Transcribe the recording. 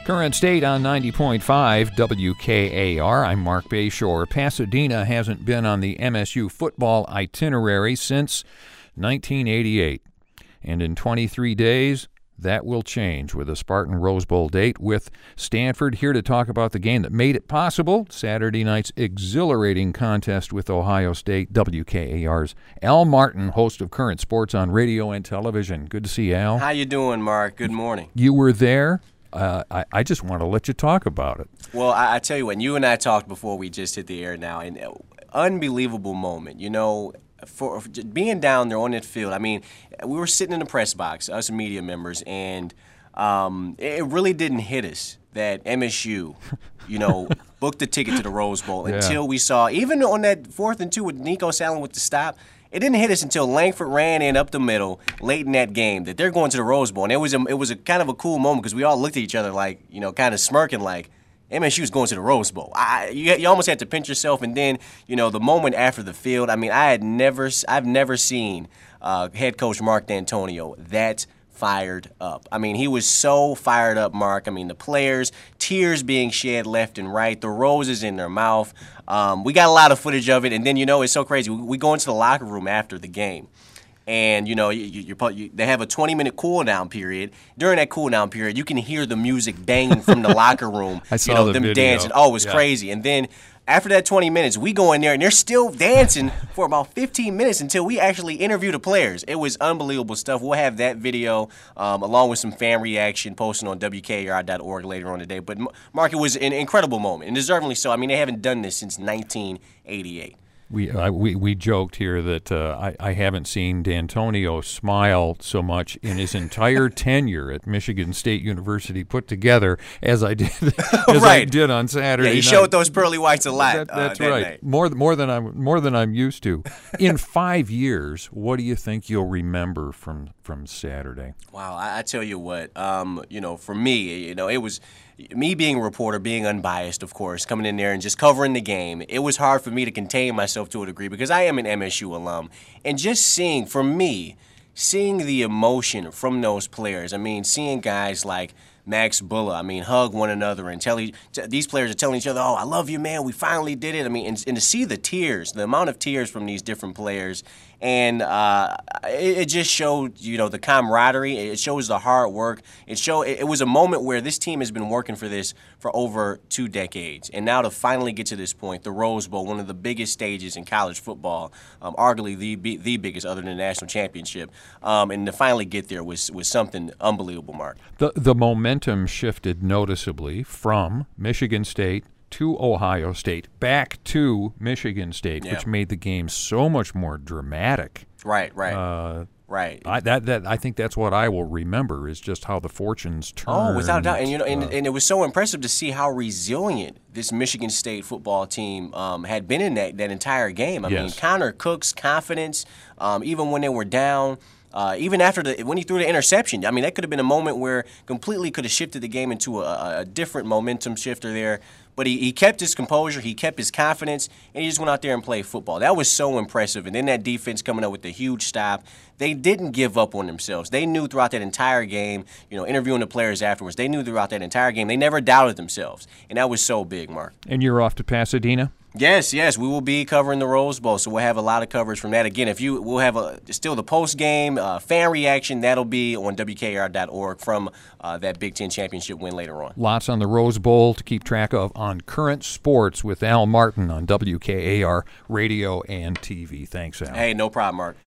Current State on 90.5 WKAR. I'm Mark Bayshore. Pasadena hasn't been on the MSU football itinerary since 1988. And in 23 days, that will change with a Spartan Rose Bowl date, with Stanford here to talk about the game that made it possible, Saturday night's exhilarating contest with Ohio State. WKAR's Al Martin, host of Current Sports on radio and television. Good to see you, Al. How you doing, Mark? Good morning. You were there. I just want to let you talk about it. Well, I tell you what, you and I talked before we just hit the air now, and unbelievable moment. You know, for being down there on that field, I mean, we were sitting in the press box, us media members, and it really didn't hit us that MSU, you know, booked the ticket to the Rose Bowl until we saw, even on that 4th and 2 with Nico Salen with the stop, it didn't hit us until Langford ran in up the middle late in that game that they're going to the Rose Bowl. And it was a kind of a cool moment because we all looked at each other like, you know, kind of smirking like, MSU's going to the Rose Bowl. You almost had to pinch yourself. And then, you know, the moment after the field, I mean, I've never seen head coach Mark D'Antonio that fired up. I mean, he was so fired up, Mark. I mean, the players, tears being shed left and right, the roses in their mouth. We got a lot of footage of it, and then, you know, it's so crazy. We go into the locker room after the game, and, you know, they have a 20-minute cool-down period. During that cool-down period, you can hear the music banging from the locker room. I saw them video. Dancing. Oh, it was crazy. And then after that 20 minutes, we go in there, and they're still dancing for about 15 minutes until we actually interview the players. It was unbelievable stuff. We'll have that video along with some fan reaction posted on WKAR.org later on today. But, Mark, it was an incredible moment, and deservingly so. I mean, they haven't done this since 1988. We joked here that I haven't seen D'Antonio smile so much in his entire tenure at Michigan State University put together as I did I did on Saturday. Yeah, he showed those pearly whites a lot. That's that right. night. More than I'm used to. In 5 years, what do you think you'll remember from Saturday? Wow, I tell you what. You know, for me, you know, it was me being a reporter, being unbiased, of course, coming in there and just covering the game. It was hard for me to contain myself to a degree because I am an MSU alum. And just seeing the emotion from those players, I mean, seeing guys like Max Bulla, I mean, hug one another and these players are telling each other, oh, I love you, man, we finally did it. I mean, and to see the tears, the amount of tears from these different players, and it just showed, you know, the camaraderie. It shows the hard work. It was a moment where this team has been working for this for over 2 decades. And now to finally get to this point, the Rose Bowl, one of the biggest stages in college football, arguably the biggest other than the national championship, and to finally get there was something unbelievable, Mark. The momentum shifted noticeably from Michigan State to Ohio State, back to Michigan State, which made the game so much more dramatic. Right. I think that's what I will remember, is just how the fortunes turned. Oh, without a doubt. And, you know, and it was so impressive to see how resilient this Michigan State football team had been in that entire game. I mean, Connor Cook's confidence, even when they were down, even after when he threw the interception, I mean, that could have been a moment where completely could have shifted the game into a different momentum shifter there. But he kept his composure, he kept his confidence, and he just went out there and played football. That was so impressive. And then that defense coming up with the huge stop. They didn't give up on themselves. They knew throughout that entire game, you know, interviewing the players afterwards, they knew throughout that entire game, they never doubted themselves. And that was so big, Mark. And you're off to Pasadena? Yes, we will be covering the Rose Bowl, so we'll have a lot of coverage from that. Again, we'll have still the post-game fan reaction. That'll be on WKR.org from that Big Ten championship win later on. Lots on the Rose Bowl to keep track of on Current Sports with Al Martin on WKAR Radio and TV. Thanks, Al. Hey, no problem, Mark.